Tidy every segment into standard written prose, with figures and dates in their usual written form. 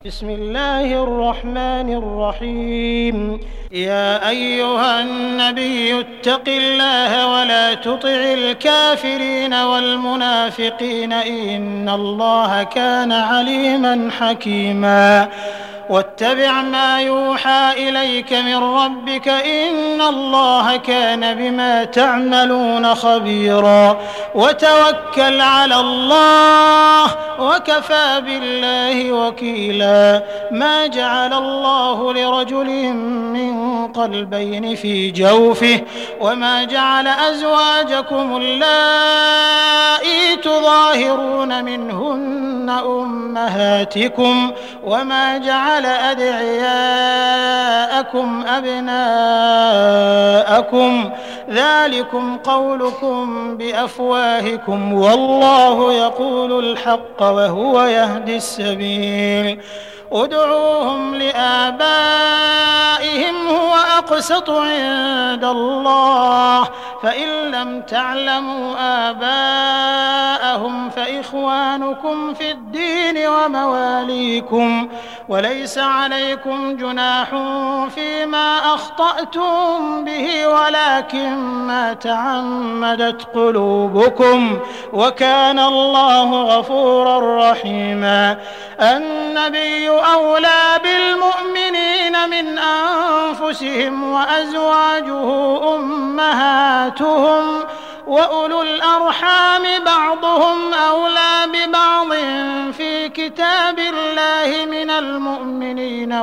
بسم الله الرحمن الرحيم. يا أيها النبي اتق الله ولا تطع الكافرين والمنافقين إن الله كان عليما حكيما. واتبع ما يوحى إليك من ربك إن الله كان بما تعملون خبيرا. وتوكل على الله وكفى بالله وكيلا. ما جعل الله لرجل من قلبين في جوفه وما جعل أزواجكم اللائي تظاهرون منهن أمهاتكم وما جعل أدعياءكم أبناءكم ذلكم قولكم بأفواهكم والله يقول الحق وهو يهدي السبيل. ادعوهم لآبائهم هو أقسط عند الله فإن لم تعلموا آباءهم فإخوانكم في الدين ومواليكم وليس عليكم جناح فيما أخطأتم به ولكن ما تعمدت قلوبكم وكان الله غفورا رحيما. النبي أولى بالمؤمنين من أنفسهم وأزواجه أمهاتهم وأولو الأرحام بعضهم أولى ببعض في كتاب الله من المؤمنين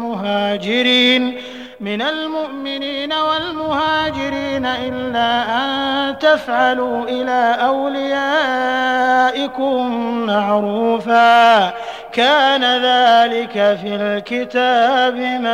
والمهاجرين إلا أن تفعلوا إلى أوليائكم معروفا كان ذلك في الكتاب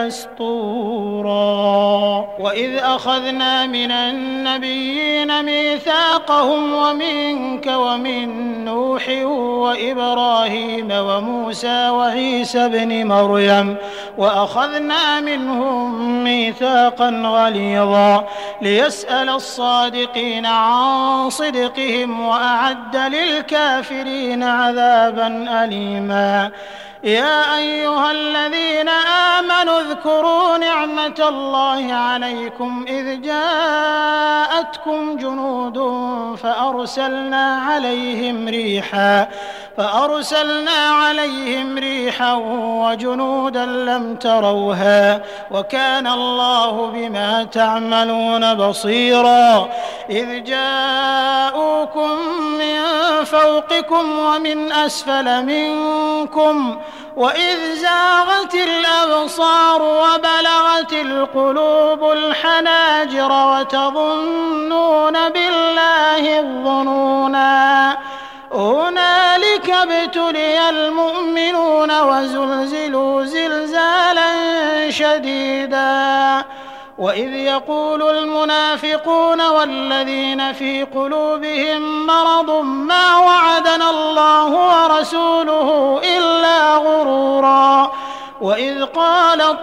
مسطورا. وإذ أخذنا من النبيين ميثاقهم ومنك ومن نوح وإبراهيم وموسى وعيسى ابن مريم وأخذنا منهم ميثاقا غليظا ليسأل الصادقين عن صدقهم وأعد للكافرين عذابا أليما. يا أيها الذين آمنوا اذكروا نعمة الله عليكم إذ جاءتكم جنود فأرسلنا عليهم ريحا وجنودا لم تروها وكان الله بما تعملون بصيرا. إذ جاءوكم من فوقكم ومن أسفل منكم وإذ زاغت الأبصار وبلغت القلوب الحناجر وتظنون بالله الظنونا. هنالك ابتلي المؤمنون وزلزلوا زلزالا شديدا. وإذ يقول المنافقون والذين في قلوبهم مرض ما وعدنا الله ورسوله إلا غرورا. وإذ قالت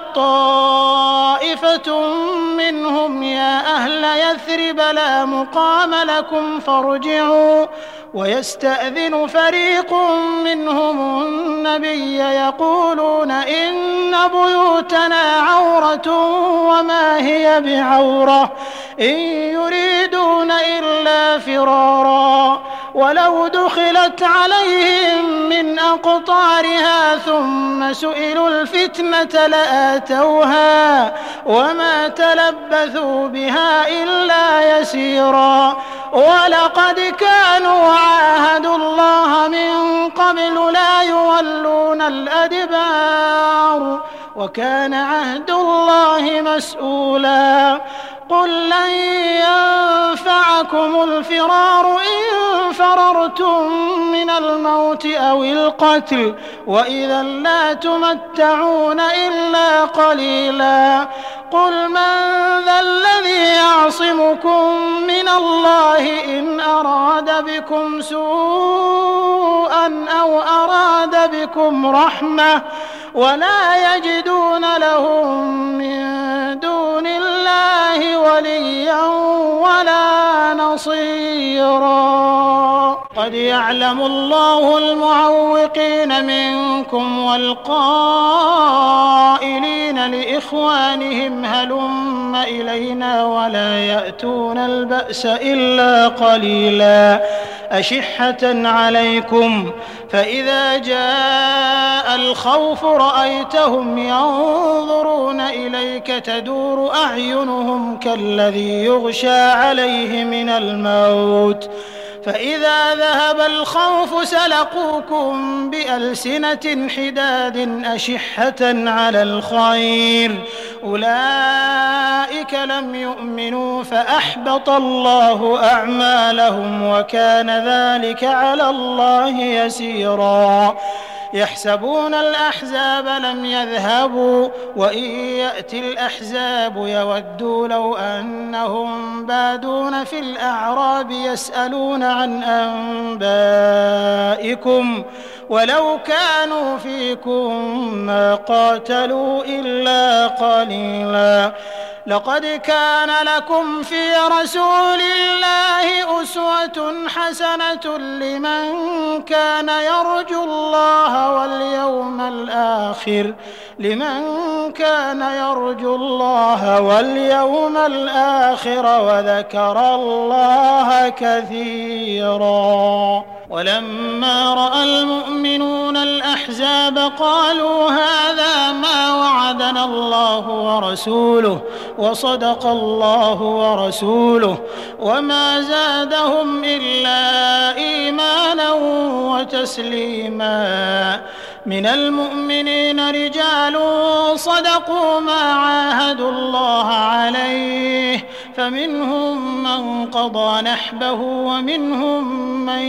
طائفة منهم يا أهل يثرب لا مقام لكم فارجعوا ويستأذن فريق منهم النبي يقولون إن بيوتنا عورة وما هي بعورة إن يريدون إلا فرارا ولو دخلت عليهم من أقطارها ثم سئلوا الفتنة لآتوها وما تلبثوا بها إلا يسيرا. ولقد كانوا عاهدوا الله من قبل لا يولون الأدبار وكان عهد الله مسؤولا. قل لن ينفعكم الفرار إن فررتم من الموت أو القتل وإذا لا تمتعون إلا قليلا. قل من ذا الذي يعصمكم من الله إن أراد بكم سوءا أو أراد بكم رحمة ولا يجدون لهم من دون الله وليا ولا نصيرا. قد يعلم الله المعوقين منكم والقائلين لإخوانهم هلم إلينا ولا يأتون البأس إلا قليلا أشحة عليكم فإذا جاء الخوف رأيتهم ينظرون إليك تدور أعينهم كالذي يغشى عليه من الموت فإذا ذهب الخوف سلقوكم بألسنة حداد أشحة على الخير أولئك لم يؤمنوا فأحبط الله أعمالهم وكان ذلك على الله يسيرا يحسبون الأحزاب لم يذهبوا وإن يأتي الأحزاب يودوا لو أنهم بادون في الأعراب يسألون عن أنبائكم ولو كانوا فيكم ما قاتلوا إلا قليلا لقد كان لكم في رسول الله أسوة حسنة لمن كان يرجو الله واليوم الآخر وذكر الله كثيرا ولما رأى المؤمنون الأحزاب قالوا هذا ما وعدنا الله ورسوله وصدق الله ورسوله وما زادهم إلا إيمانا وتسليما من المؤمنين رجال صدقوا ما عاهدوا الله عليه فمنهم من قضى نحبه ومنهم من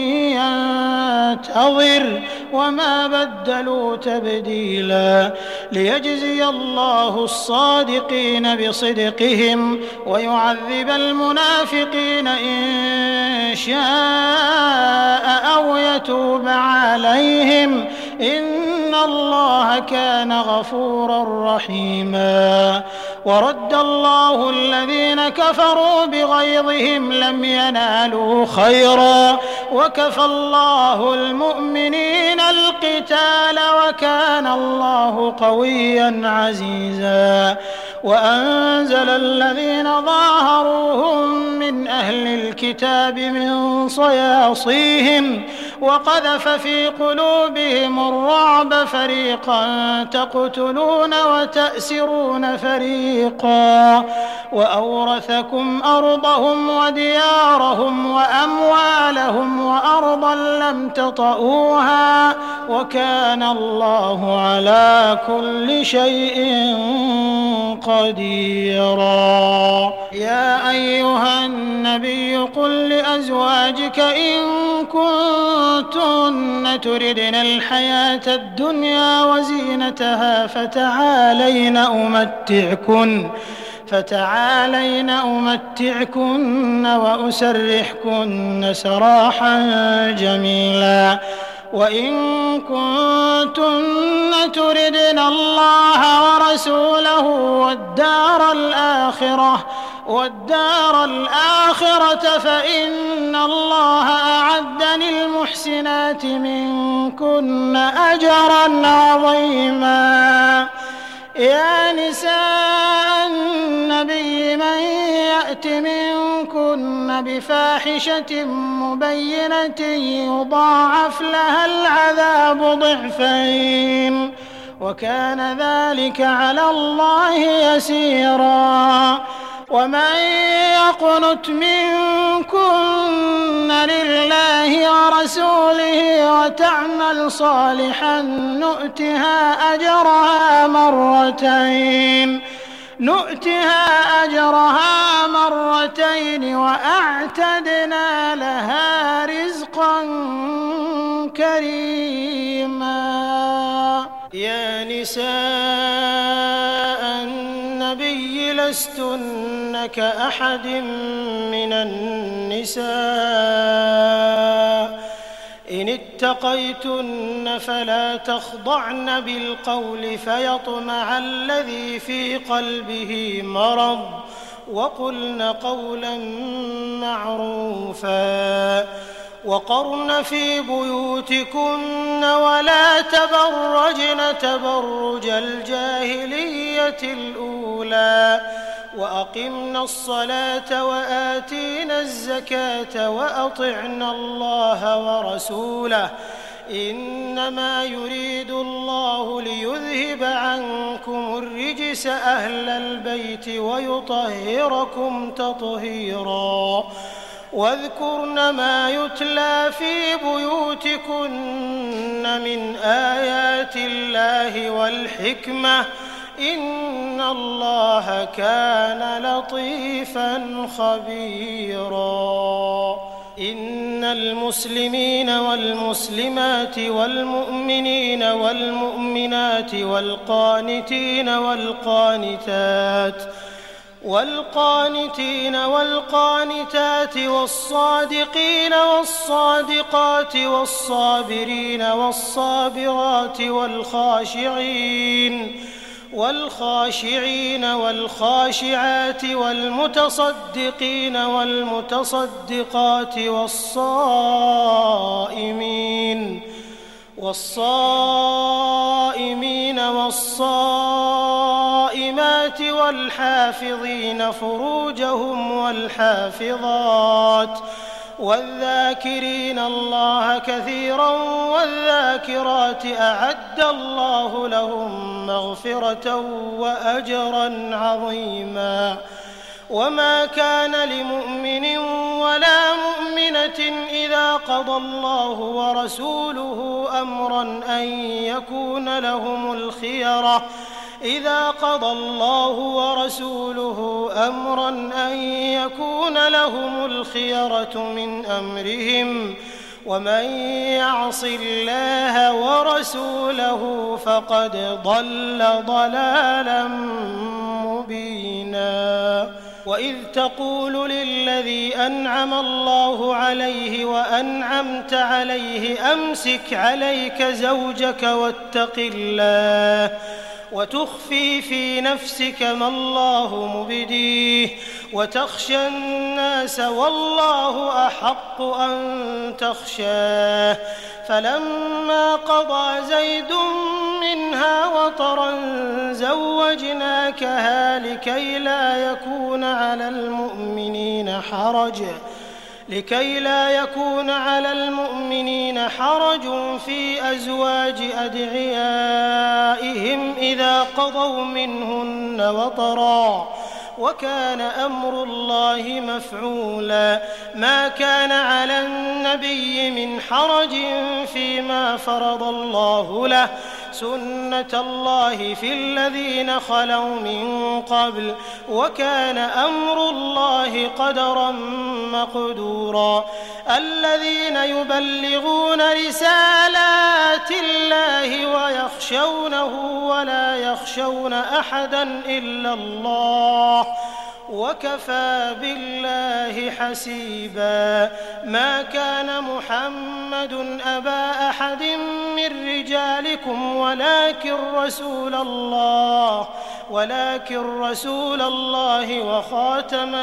ينتظر وما بدلوا تبديلا ليجزي الله الصادقين بصدقهم ويعذب المنافقين إن شاء أو يتوب عليهم إن الله كان غفورا رحيما ورد الله الذين كفروا بغيظهم لم ينالوا خيرا وكفى الله المؤمنين القتال وكان الله قويا عزيزا وأنزل الذين ظاهروهم من أهل الكتاب من صياصيهم وقذف في قلوبهم الرعب فريقا تقتلون وتأسرون فريقا وأورثكم أرضهم وديارهم وأموالهم وأرضا لم تطئوها وكان الله على كل شيء قديرا يا أيها النبي قل لأزواجك إن كنتن تردن الحياة الدنيا وزينتها فتعالين أمتعكن وأسرحكن سراحا جميلا وإن كنتن تردن الله ورسوله والدار الآخرة فإن الله أعد للمحسنات منكن أجرا عظيما يا نساء النبي من يأت منكن بفاحشة مبينة يضاعف لها العذاب ضعفين وكان ذلك على الله يسيرا ومن يقنت منكن لله ورسوله وتعمل صالحا نؤتها أجرها مرتين وأعتدنا لها رزقا كريما يا نساء النبي لستن كأحد من النساء إن اتقيتن فلا تخضعن بالقول فيطمع الذي في قلبه مرض وقلن قولا معروفا وقرن في بيوتكن ولا تبرجن تبرج الجاهلية الأولى وأقمنا الصلاة وآتينا الزكاة وأطعنا الله ورسوله إنما يريد الله ليذهب عنكم الرجس أهل البيت ويطهركم تطهيرا واذكرن ما يتلى في بيوتكن من آيات الله والحكمة إن الله كان لطيفا خبيرا إن المسلمين والمسلمات والمؤمنين والمؤمنات والقانتين والقانتات والصادقين والصادقات والصابرين والصابرات والخاشعين والخاشعات والمتصدقين والمتصدقات والصائمين والصائمات والحافظين فروجهم والحافظات والذاكرين الله كثيرا والذاكرات أعد الله لهم مغفرة وأجرا عظيما وما كان لمؤمن ولا مؤمنة إذا قضى الله ورسوله أمرا أن يكون لهم الخيرة من أمرهم ومن يعص الله ورسوله فقد ضل ضلالا مبينا وإذ تقول للذي أنعم الله عليه وأنعمت عليه أمسك عليك زوجك واتق الله وتخفي في نفسك ما الله مبديه وتخشى الناس والله أحق أن تخشاه فلما قضى زيد منها وطرا زوجناكها لكي لا يكون على المؤمنين حرج في أزواج أدعيائهم إذا قضوا منهن وطرا وكان أمر الله مفعولا ما كان على النبي من حرج فيما فرض الله له سنة الله في الذين خلوا من قبل وكان أمر الله قدرا مقدورا الذين يبلغون رسالات الله ويخشونه ولا يخشون أحدا إلا الله وكفى بالله حسيبا ما كان محمد أبا أحد من رجالكم ولكن رسول الله وخاتم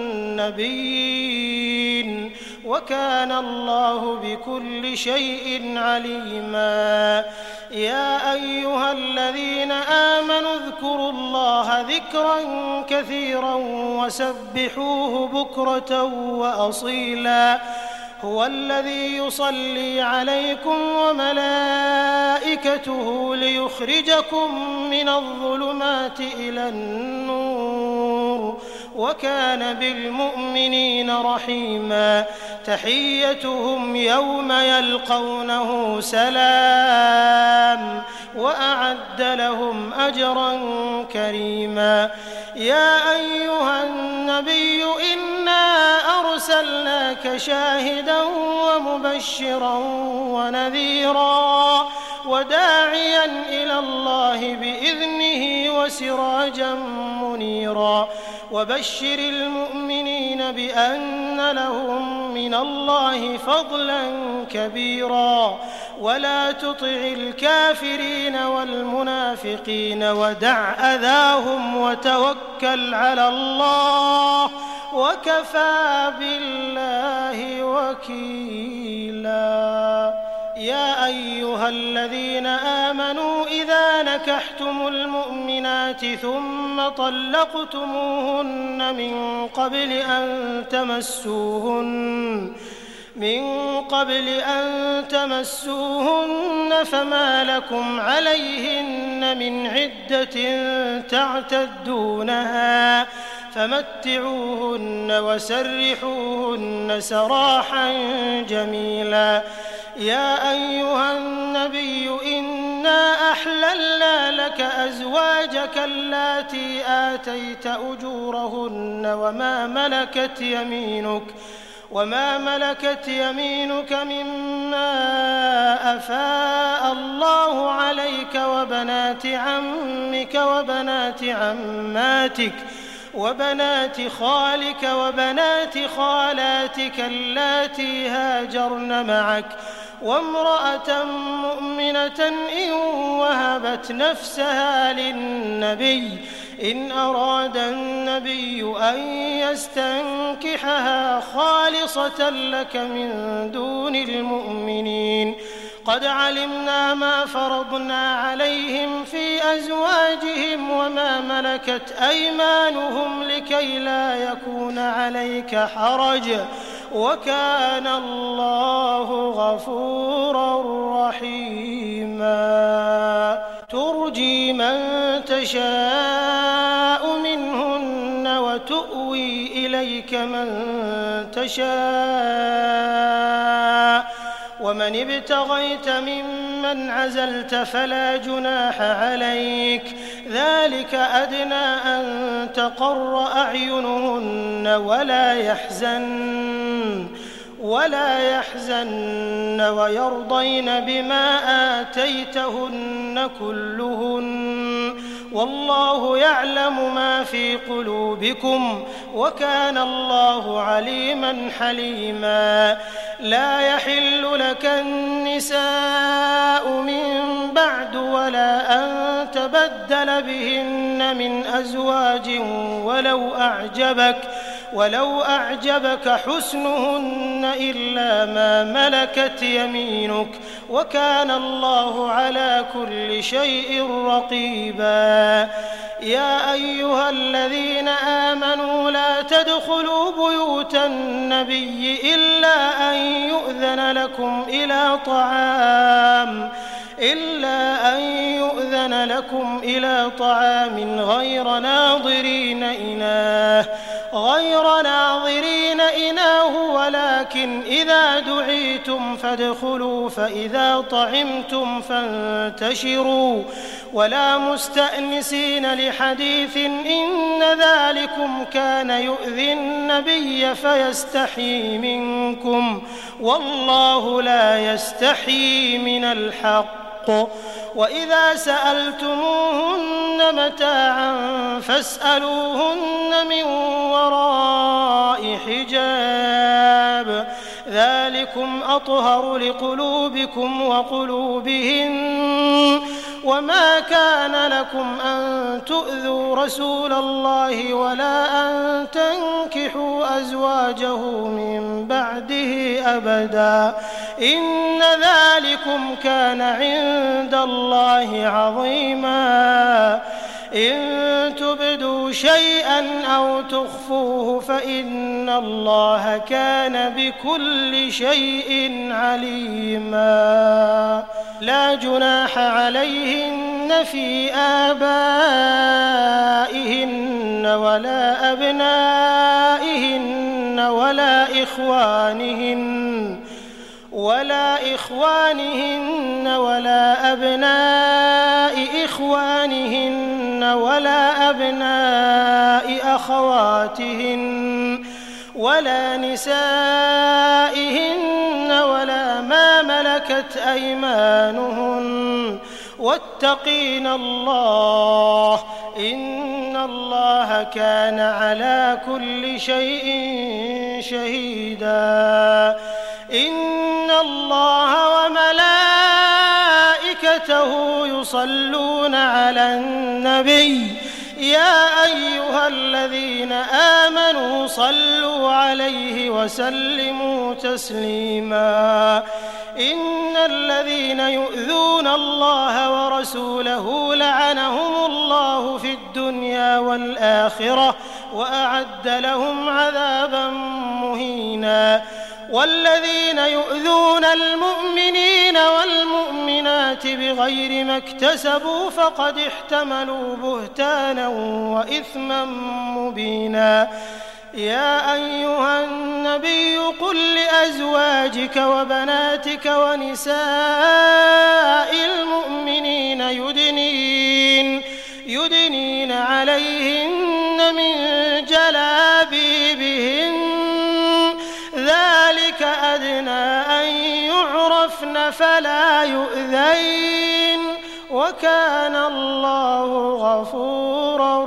النبيين وكان الله بكل شيء عليما يا أيها الذين آمنوا اذكروا الله ذكرا كثيرا وسبحوه بكرة وأصيلا هو الذي يصلي عليكم وملائكته ليخرجكم من الظلمات إلى النور وكان بالمؤمنين رحيما تحيتهم يوم يلقونه سلام وأعد لهم أجرا كريما يا أيها النبي إنا أرسلناك شاهدا ومبشرا ونذيرا وداعيا إلى الله بإذنه وسراجا منيرا وبشر المؤمنين بأن لهم من الله فضلا كبيرا ولا تطع الكافرين والمنافقين ودع أذاهم وتوكل على الله وكفى بالله وكيلا. يا أيها الذين آمنوا إذا نكحتم المؤمنات ثم طلقتموهن من قبل أن تمسوهن فما لكم عليهن من عدة تعتدونها فمتعوهن وسرحوهن سراحا جميلا. يا أيها النبي إنا أحللنا لك أزواجك اللاتي آتيت أجورهن وما ملكت يمينك مما أفاء الله عليك وبنات عمك وبنات عماتك وبنات خالك وبنات خالاتك اللاتي هاجرن معك وامرأة مؤمنة إن وهبت نفسها للنبي إن أراد النبي أن يستنكحها خالصة لك من دون المؤمنين. قد علمنا ما فرضنا عليهم في أزواجهم وما ملكت أيمانهم لكي لا يكون عليك حرج وكان الله غفورا رحيما. ترجي من تشاء منهن وتؤوي إليك من تشاء ومن ابتغيت ممن عزلت فلا جناح عليك ذلك أدنى أن تقر أعينهن ولا يحزن ويرضين بما آتيتهن كلهن والله يعلم ما في قلوبكم وكان الله عليما حليما. لا يحل لك النساء من بعد ولا أن تبدل بهن من أزواج ولو أعجبك حسنهن إلا ما ملكت يمينك وكان الله على كل شيء رقيبا. يا أيها الذين آمنوا لا تدخلوا بيوت النبي إلا أن يؤذن لكم إلى طعام غير ناظرين إناه ولكن إذا دعيتم فادخلوا فإذا طعمتم فانتشروا ولا مستأنسين لحديث إن ذلكم كان يؤذي النبي فيستحيي منكم والله لا يستحيي من الحق. وإذا سألتموهن متاعا فاسألوهن من وراء حجاب ذلكم أطهر لقلوبكم وقلوبهن. وما كان لكم أن تؤذوا رسول الله ولا أن تنكحوا أزواجه من بعده أبدا إن ذلكم كان عند الله عظيما. إن تبدوا شيئا أو تخفوه فإن الله كان بكل شيء عليما. لا جناح عليهن في آبائهن ولا أبنائهن ولا إخوانهن ولا أبناء إخوانهن ولا أبناء أخواتهن ولا نسائهن ولا ما ملكت أيمانهن واتقين الله إن الله كان على كل شيء شهيدا. إن الله وملائكته يصلون على النبي يا أيها الذين آمنوا صلوا عليه وسلموا تسليما إن الذين يؤذون الله ورسوله لعنهم الله في الدنيا والآخرة وأعد لهم عذابا مهينا والذين يؤذون المؤمنين والمؤمنات بغير ما اكتسبوا فقد احتملوا بهتانا وإثما مبينا يا أيها النبي قل لأزواجك وبناتك ونساء المؤمنين يدنين عليهن من جلابيبهن ذلك أدنى أن يعرفن فلا يؤذين وكان الله غفورا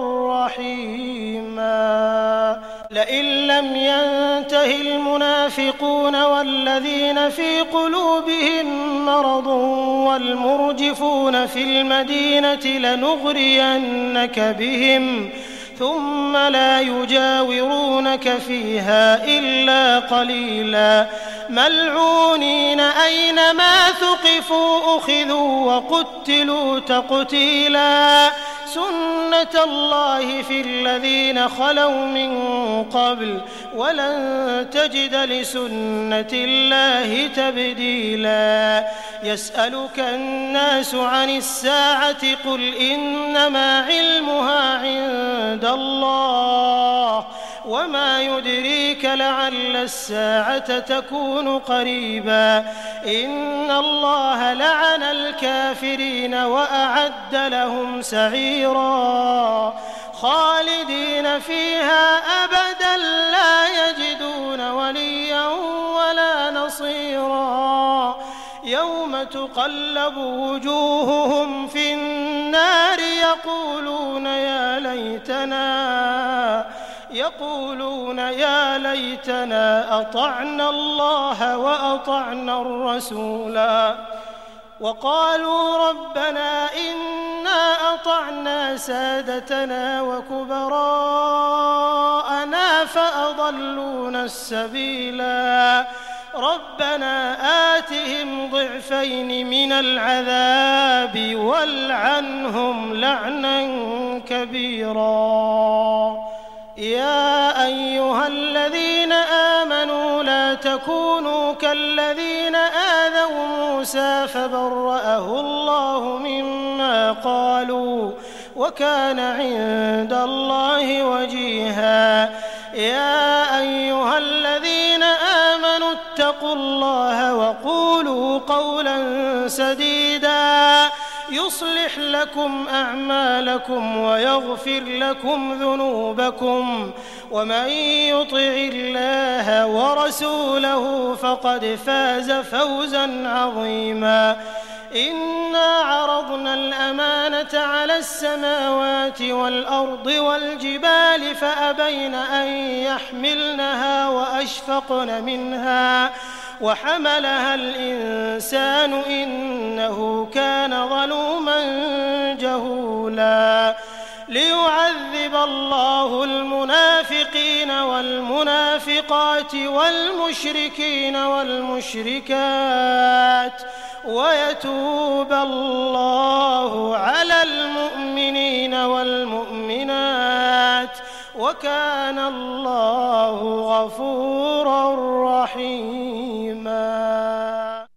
رحيما لئن لم ينته المنافقون والذين في قلوبهم مرض والمرجفون في المدينة لنغرينك بهم ثم لا يجاورونك فيها إلا قليلا ملعونين أينما ثقفوا أخذوا وقتلوا تقتيلا سنة الله في الذين خلوا من قبل ولن تجد لسنة الله تبديلا يسألك الناس عن الساعة قل إنما علمها عند الله وما يدريك لعل الساعة تكون قريبا إن الله لعن الكافرين وأعد لهم سعيرا خالدين فيها أبدا لا يجدون وليا ولا نصيرا يوم تقلب وجوههم في النار يقولون يا ليتنا أطعنا الله وأطعنا الرسولا وقالوا ربنا إنا أطعنا سادتنا وكبراءنا فأضلونا السبيلا ربنا آتهم ضعفين من العذاب والعنهم لعنا كبيرا يا أيها الذين آمنوا لا تكونوا كالذين آذوا موسى فبرأه الله مما قالوا وكان عند الله وجيها يا أيها الذين آمنوا اتقوا الله وقولوا قولا سديدا يصلح لكم أعمالكم ويغفر لكم ذنوبكم ومن يطع الله ورسوله فقد فاز فوزا عظيما إنا عرضنا الأمانة على السماوات والأرض والجبال فأبين أن يحملنها وأشفقن منها وحملها الإنسان إنه كان ظلوما جهولا ليعذب الله المنافقين والمنافقات والمشركين والمشركات ويتوب الله على المؤمنين والمؤمنات وكان الله غفورا رحيما